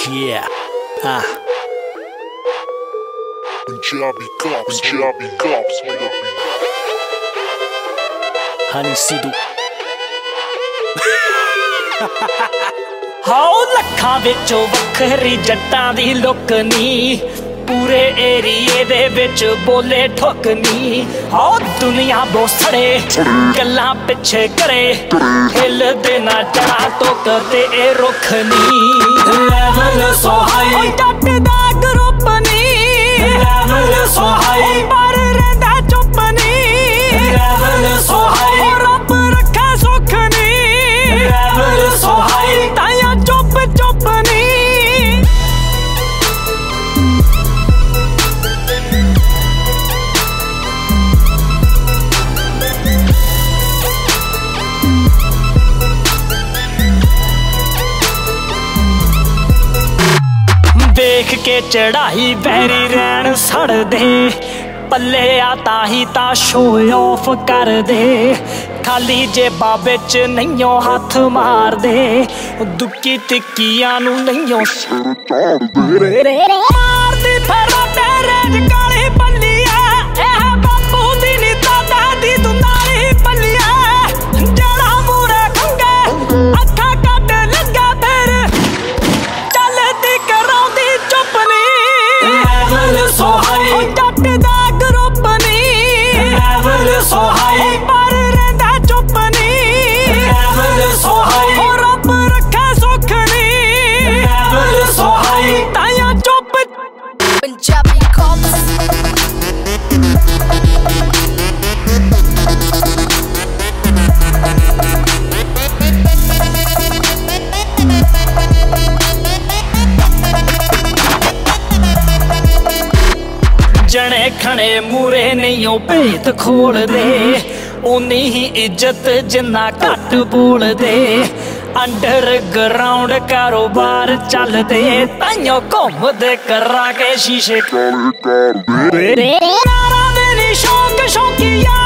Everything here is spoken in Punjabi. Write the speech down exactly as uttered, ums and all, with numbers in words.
Yeah. Ah. Punjabi cops, Punjabi cops, Honey Sidhu. ਹਾਉ ਲੱਖਾਂ ਵਿੱਚੋਂ ਵੱਖਰੀ ਜੱਟਾਂ ਦੀ ਲੁੱਕ ਨੀ ਪੂਰੇ ਏਰੀਏ ਦੇ ਵਿੱਚ ਬੋਲੇ ਠੁਕਨੀ ਹਾਉ ਦੁਨੀਆ ਬੋਸੜੇ ਗੱਲਾਂ ਪਿੱਛੇ ਕਰੇ ਹਿੱਲਦੇ ਨਾ ਜੜਾ ਟੋਕ ਤੇ ਇਹ ਰੁੱਖ ਨੀ ਲੈਵਲ ਸੋ ਹਾਈ ਜੱਟ ਦਾ ਗਰੁੱਪ ਨੀ ਲੈਵਲ ਸੋ ਹਾਈ ਪਰ ਰਹਿੰਦਾ ਚੁੱਪ ਨੀ ਲੈਵਲ ਸੋ ਹਾਈ ਰੱਬ ਰੱਖਾ ਸੁੱਖ ਨੀ ਲੈਵਲ ਸੋ ਹਾਈ ਤਾਇਆ ਚੁੱਪ ਚੁੱਪ ਨੀ ਦੇਖ ਕੇ ਚੜਾਈ ਵੈਰੀ ਰਹਿਣ ਸੜਦੇ ਪੱਲੇ ਆ ਤਾਹੀ ਤਾਂ ਸ਼ੋ ਆਫ ਕਰਦੇ ਖਾਲੀ ਜੇਬਾਂ ਵਿੱਚ ਨਹੀਂਓ ਹੱਥ ਮਾਰਦੇ ਦੁੱਕੀ ਤਿੱਕੀਆਂ ਨੂੰ ਨਹੀਂਓ ਸਿਰ ਚਾੜਦੇ ਮਾਰਦੀ ਫਰਾ ਤੇਰੇ ਕਾਲੀ ਬੱਲੀਆ ਇਹ ਬਾਪੂ ਦੀ ਨੀ ਦਾਦਾ ਦੀ ਤੂੰ ਨਾਲੀ ਬੱਲੀਆ ਜਿਹੜਾ ਮੂਰੇ ਖੰਗੇ ਅੱਖਾਂ ਕੱਢ ਲੱਗਾ ਫਿਰ ਚੱਲਦੀ ਕਰਾਉਂਦੀ ਚੁੱਪ ਨੀ ਲੈਵਲ ਸੋ ਹਾਈ ਜੱਟ ਦਾ ਗਰੁੱਪ ਨੀ ਲੈਵਲ ਸੋ ਹਾਈ ਪਰ ਰਹਿੰਦਾ ਚੁੱਪ ਨੀ ਲੈਵਲ ਸੋ ਹਾਈ ਹੋ ਰੱਬ ਰੱਖਾ ਸੁੱਖ ਨੀ ਲੈਵਲ ਸੋ ਹਾਈ ਤਾਇਆ ਚੁੱਪ Punjabi cops. ਜਣੇ ਖਣੇ ਮੂਰੇ ਨਹੀਂ ਉਹ ਭੇਤ ਖੋਲਦੇ ਉਨੀ ਹੀ ਇੱਜ਼ਤ ਜਿੰਨਾ ਘੱਟ ਬੋਲਦੇ ਅੰਡਰਗਰਾਉਂਡ ਕਾਰੋਬਾਰ ਚੱਲਦੇ ਤਾਈਓ ਘੁੰਮਦੇ ਕਰਾ ਕੇ ਸ਼ੀਸ਼ੇ ਕਾਲੇ ਕਰਦੇ ਨਾਰਾਂ ਦੇ ਨੀ ਸ਼ੌਕ ਸ਼ੌਕੀਆ